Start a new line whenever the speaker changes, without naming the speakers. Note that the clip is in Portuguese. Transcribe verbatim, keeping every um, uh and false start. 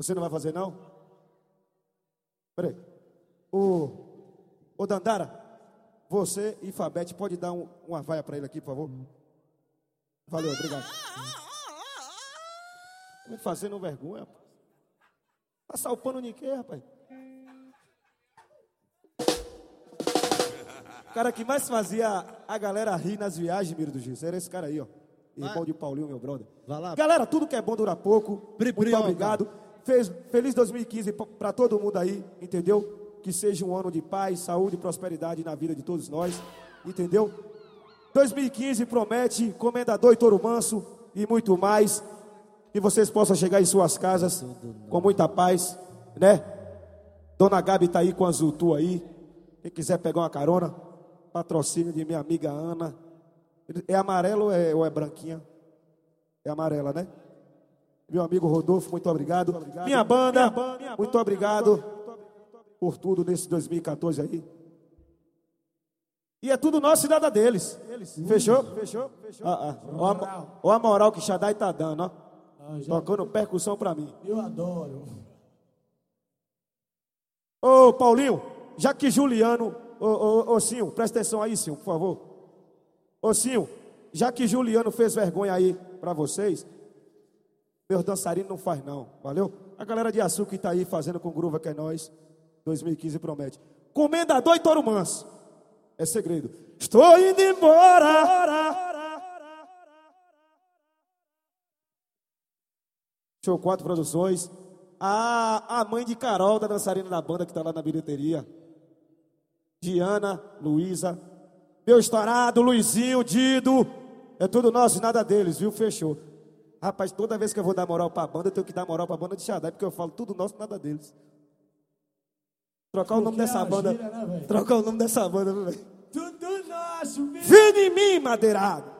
Você não vai fazer, não? Peraí. Ô, ô Dandara, você e Fabete, pode dar um, uma vaia pra ele aqui, por favor? Valeu, obrigado. Me fazendo vergonha, rapaz. Passar o pano em quê, rapaz? O cara que mais fazia a galera rir nas viagens, Miro do Gil, era esse cara aí, ó. Irmão de Paulinho, meu brother.
Vai lá.
Galera, tudo que é bom dura pouco.
Bri,
Muito obrigado. Fez, feliz dois mil e quinze pra todo mundo aí, entendeu? Que seja um ano de paz, saúde e prosperidade na vida de todos nós, entendeu? dois mil e quinze promete Comendador e Touro Manso e muito mais. Que vocês possam chegar em suas casas com muita paz, né? Dona Gabi tá aí com a Zutu aí. Quem quiser pegar uma carona, patrocínio de minha amiga Ana. É amarelo ou é, ou é branquinha? É amarela, né? Meu amigo Rodolfo, muito obrigado. Muito obrigado. Minha banda, minha banda minha muito banda, obrigado banda. Por tudo nesse dois mil e quatorze aí. E é tudo nosso e nada deles. Eles, Fechou? Fechou? Fechou? Ah, ah. Ó, a, ó a moral que Shaddai tá dando, ó. Ah, tocando percussão pra mim.
Eu adoro.
Ô, Paulinho, já que Juliano... Ô, ô, ô, Cinho, presta atenção aí, Cinho, por favor. Ô, Cinho, já que Juliano fez vergonha aí pra vocês, meus dançarinos não faz não, valeu? A galera de Açúcar que tá aí fazendo com gruva que é nós, dois mil e quinze promete. Comendador e Touro Manso. É segredo. Estou indo embora. Show quatro Produções. A, a mãe de Carol, da dançarina da banda que tá lá na bilheteria. Diana, Luísa. Meu estourado, Luizinho, Dido. É tudo nosso e nada deles, viu? Fechou. Rapaz, toda vez que eu vou dar moral pra banda, eu tenho que dar moral pra banda de Shaddai, porque eu falo tudo nosso e nada deles. Trocar o nome dessa banda. Trocar o nome dessa banda, viu, velho?
Tudo nosso, meu.
Vem em mim, madeirado.